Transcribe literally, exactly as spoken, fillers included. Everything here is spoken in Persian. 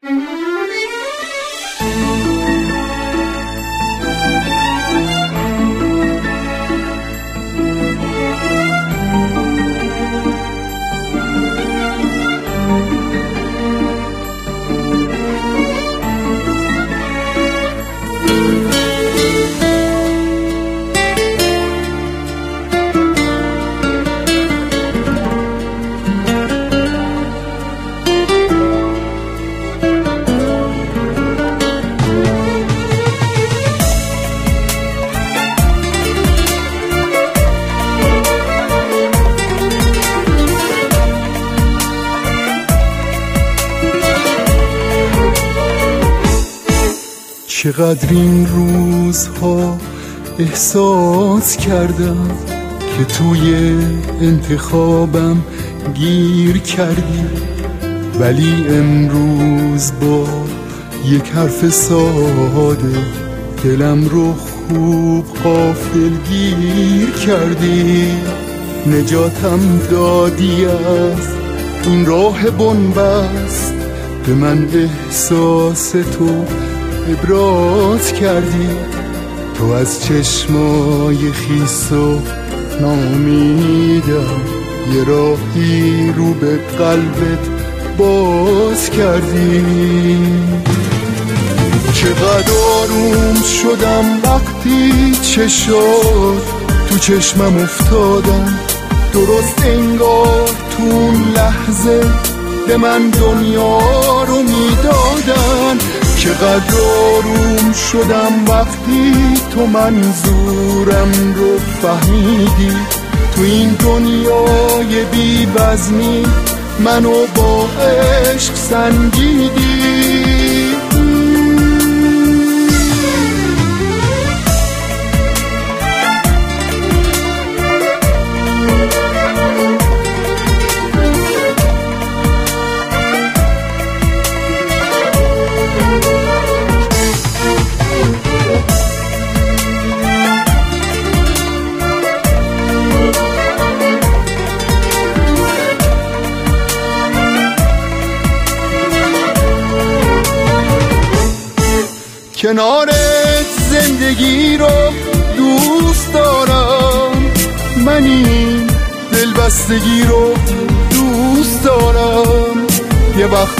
چقدر این روزها احساس کردم که توی انتخابم گیر کردی، ولی امروز با یک حرف ساده دلم رو خوب غافلگیر کردی. نجاتم دادی از این راه بنبست، به من احساس تو ابراز کردی. تو از چشمای خیس و نامیدم یه راهی رو به قلبت باز کردی. چقدر آروم شدم وقتی چشات تو چشمم افتادن، درست انگار تو اون لحظه به من دنیا رو میدادن. چقدر آروم شدم وقتی تو منظورم رو فهمیدی، تو این دنیای بی وزنی منو با عشق سنجیدی. کنارت زندگی رو دوست دارم، من این دلبستگی رو دوست دارم. یه وقت